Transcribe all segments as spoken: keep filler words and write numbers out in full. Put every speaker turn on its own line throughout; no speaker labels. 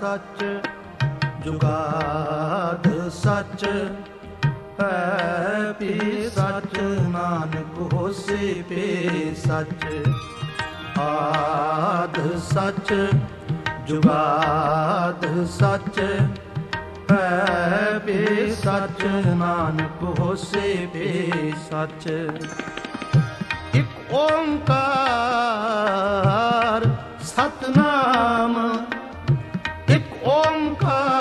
ਸੱਚ ਜੁਗਾਦ ਸੱਚ ਹੈ ਪੀ ਸੱਚ ਨਾਨਕ ਹੋਸੀ ਪੀ ਸੱਚ ਆਦ ਸੱਚ ਜੁਗਾਦ ਸੱਚ ਹੈ ਪੀ ਸੱਚ ਨਾਨਕ ਹੋਸੀ ਪੀ ਸੱਚ। ਇਕ ਓੰਕਾਰ ਸਤਨਾਮ ਇਕ ਓੰਕਾਰ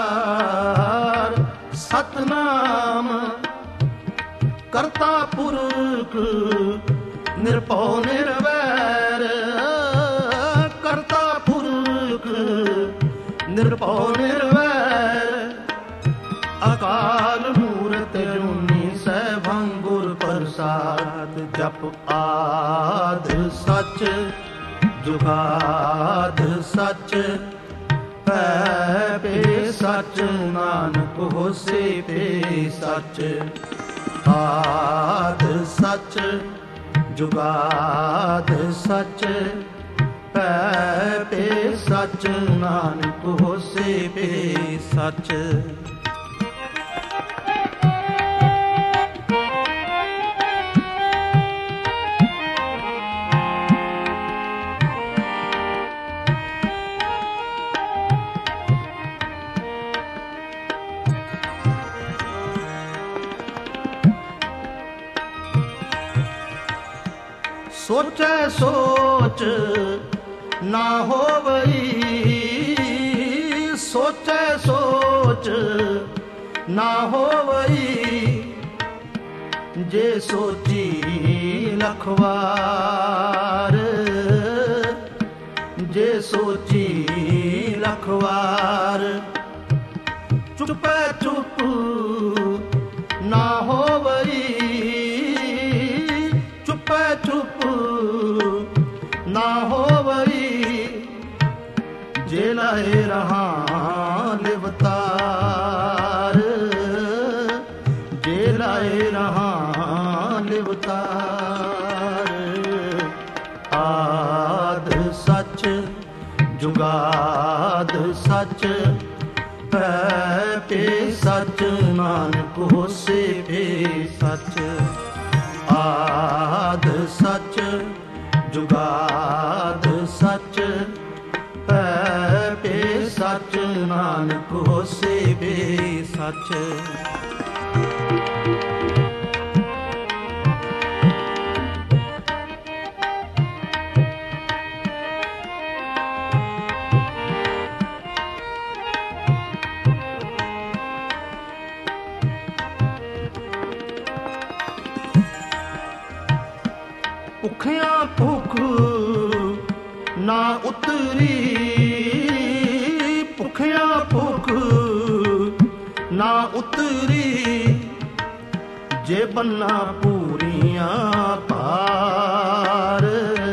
ਸਤਨਾਮ ਕਰਤਾ ਪੁਰਖ ਨਿਰਭਉ ਨਿਰਵੈਰ ਕਰਤਾ ਪੁਰਖ ਨਿਰਭਉ ਨਿਰਵੈਰ ਅਕਾਲ ਮੂਰਤਿ ਅਜੂਨੀ ਸੈਭੰ ਗੁਰ ਪ੍ਰਸਾਦ ਜਪ ਆਦ ਸੱਚ ਜੁਗਾਦ ਸੱਚ ਹੈ ਪੀ ਸੱਚ ਨਾਨਕ ਹੋਸੀ ਪੀ ਸੱਚ ਆਦ ਸੱਚ ਜੁਗਾਦ ਸੱਚ ਹੈ ਪੀ ਸੱਚ ਨਾਨਕ ਹੋਸੀ ਪੀ ਸੱਚ। ਸੋਚੈ ਸੋਚ ਨਾ ਹੋਵਈ ਸੋਚੈ ਸੋਚ ਨਾ ਹੋਵਈ ਜੇ ਸੋਚੀ ਲੱਖ ਵਾਰ ਜੇ ਸੋਚੀ ਲੱਖ ਵਾਰ ਚੁੱਪੈ ਚੁੱਪ ਨਾ ਹੋਵਈ ਚੁੱਪੈ ਚੁੱਪ ਨਾ ਹੋਵਈ ਜੇ ਲਾਏ ਰਹਾ ਲਿਵਤਾਰ ਜੇ ਲਾਏ ਰਹਾ ਲਿਵਤਾਰ ਆਦ ਸੱਚ ਜੁਗਾਦ ਸੱਚ ਹੈ ਪੀ ਸੱਚ ਨਾਨਕ ਹੋਸੀ ਪੀ ਸੱਚ ਆਦ ਸੱਚ ਜੁਗਾਦ ਸੱਚ ਹੈ ਪੀ ਸੱਚ ਨਾਨਕ ਹੋਸੀ ਪੀ ਸੱਚ। ਭੁੱਖਿਆਂ ਭੁੱਖ ਨਾ ਉਤਰੀ ਭੁੱਖਿਆਂ ਭੁੱਖ ਨਾ ਉਤਰੀ ਜੇ ਬੰਨਾ ਪੂਰੀਆਂ ਪਾਰ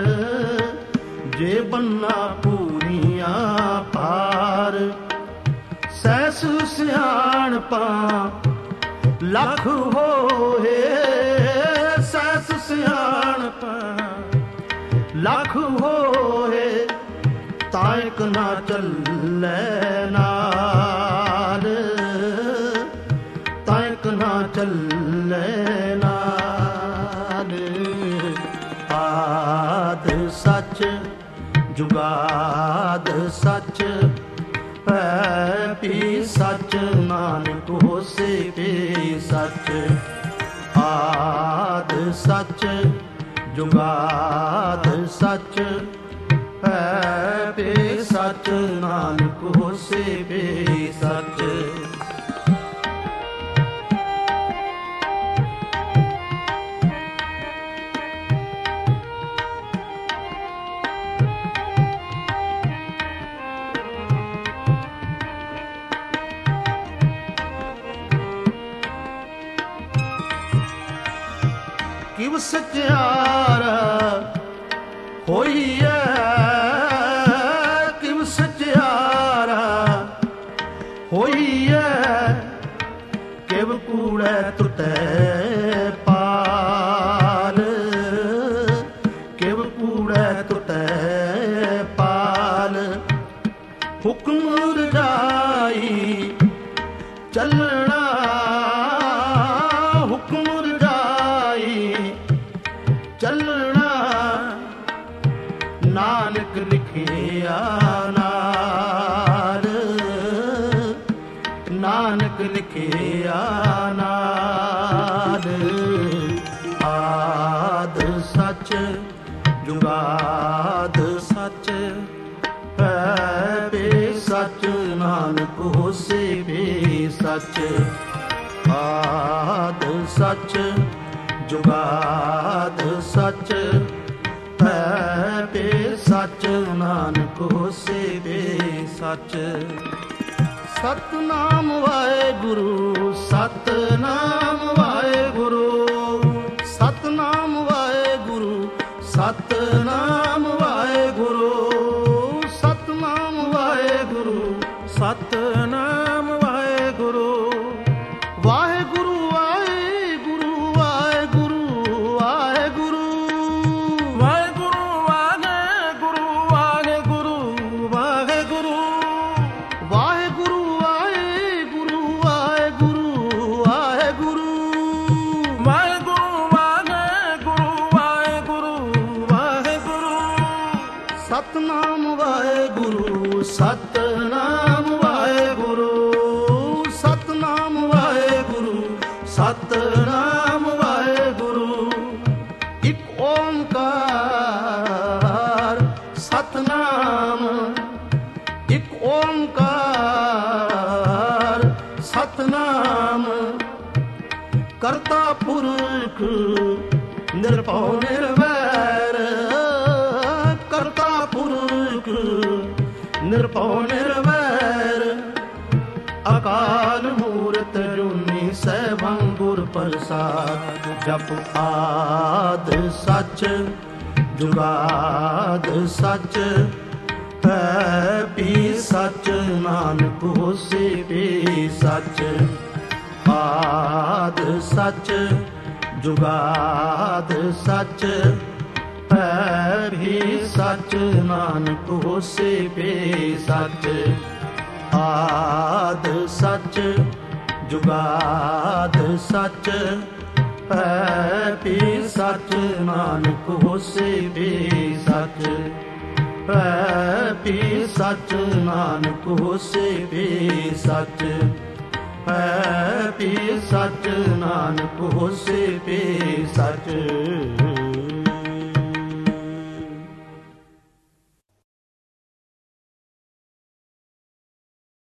ਜੇ ਬੰਨਾ ਪੂਰੀਆਂ ਪਾਰ ਸੈਸ ਸਿਆਣਪਾਂ ਲੱਖ ਹੋਏ ਸੈਸ ਸਿਆਣਪਾਂ ਲੱਖ ਹੋਏ ਤਾਇਕ ਨਾ ਚੱਲੇ ਨਾਲ ਤਾਇਕ ਨਾ ਚੱਲੇ ਨਾਲ ਆਦ ਸੱਚ ਜੁਗਾਦ ਸੱਚ ਹੈ ਪੀ ਸੱਚ ਨਾਨਕ ਹੋਸੀ ਪੀ ਸੱਚ ਆਦ ਸੱਚ ਜੁਗਾਦ ਸੱਚ ਹੈ ਪੀ ਸੱਚ ਨਾਨਕ ਹੋਸੀ ਪੀ ਸੱਚ। ਕਿਵ ਸਚਿਆਰ ਹੋਈਐ ਕਿਵ ਸਚਿਆਰ ਹੋਈਐ ਕਿਵ ਕੂੜੈ ਤੁਤੈ ਪਾਲ ਕਿਵ ਕੂੜੈ ਤੁਤੈ ਪਾਲ ਹੁਕਮ ਰਜਾਈ ਚੱਲਣਾ, ਹੁਕਮ ਰਜਾਈ ਚੱਲਣਾ, ਨਾਨਕ ਲਿਖਿਆ ਨਾਰ, ਨਾਨਕ ਲਿਖਿਆ ਨਾਰ। ਆਦ ਸੱਚ ਜੁਗਾਦ ਸੱਚ ਹੈ ਬੇ ਸੱਚ, ਨਾਨਕ ਹੋਸੀ ਬੇ ਸੱਚ। ਆਦ ਸੱਚ ਜੁਗਾਦ ਸੱਚ ਹੈ ਬੇ ਸੱਚ, ਨਾਨਕ ਹੋਸੀ ਬੇ ਸੱਚ। ਸਤਨਾਮ ਵਾਹਿਗੁਰੂ ਸਤਨਾਮ ਵਾਹਿਗੁਰੂ, ਸਤਨਾਮ ਵਾਹਿਗੁਰੂ ਸਤਨਾਮ ਵਾਹਿਗੁਰੂ, ਸਤਨਾਮ ਵਾਹਿਗੁਰੂ ਸਤਨਾਮ ਵਾਹਿਗੁਰੂ। ਵਾਹਿਗੁਰੂ ਵਾਹਿਗੁਰੂ ਵਾਹਿਗੁਰੂ ਵਾਹਿਗੁਰੂ, ਵਾਹਿਗੁਰੂ ਵਾਹਿਗੁਰੂ ਵਾਹਿਗੁਰੂ ਵਾਹਿਗੁਰੂ, ਵਾਹਿਗੁਰੂ ਵਾਹਿਗੁਰੂ ਵਾਹਿਗੁਰੂ ਵਾਹਿਗੁਰੂ, ਵਾਹਿਗੁਰੂ ਵਾਹਿਗੁਰੂ ਵਾਹਿਗੁਰੂ। ਸਤਨਾਮ ਵਾਹਿਗੁਰੂ ਸਤਨਾਮ ਵਾਹਿਗੁਰੂ, ਸਤਨਾਮ ਵਾਹਿਗੁਰੂ ਸਤਨਾਮ ਵਾਹਿਗੁਰੂ। ਇੱਕ ਓੰਕਾਰ ਸਤਨਾਮ, ਇੱਕ ਓੰਕਾਰ ਸਤਨਾਮ, ਕਰਤਾ ਪੁਰਖ ਨਿਰਭਉ ਨਿਰਵੈਰ, ਕਰਤਾ ਪੁਰਖ ਨਿਰਭਉ ਨਿਰਵੈਰ। ਅਕਾਲ ਮੂਰਤ ਜੁਨੀ ਸੈਭੰ ਗੁਰ ਪ੍ਰਸਾਦ। ਜਪ ਆਦ ਸੱਚ ਜੁਗਾਦ ਸੱਚ ਹੈ ਵੀ ਸੱਚ, ਨਾਨਕ ਹੋਸੀ ਵੀ ਸੱਚ। ਆਦ ਸੱਚ ਜੁਗਾਦ ਸੱਚ ਹੈ ਵੀ ਸੱਚ, ਨਾਨਕ ਹੋਸੀ ਵੀ ਸੱਚ। ਆਦ ਸੱਚ ਜੁਗਾਦ ਸੱਚ ਹੈ ਵੀ ਸੱਚ, ਨਾਨਕ ਹੋਸੀ ਵੀ ਸੱਚ। ਹੈ ਵੀ ਸੱਚ ਨਾਨਕ ਹੋਸੀ ਵੀ ਸੱਚ। ਹੈ ਵੀ ਸੱਚ ਨਾਨਕ ਹੋਸੀ ਵੀ ਸੱਚ।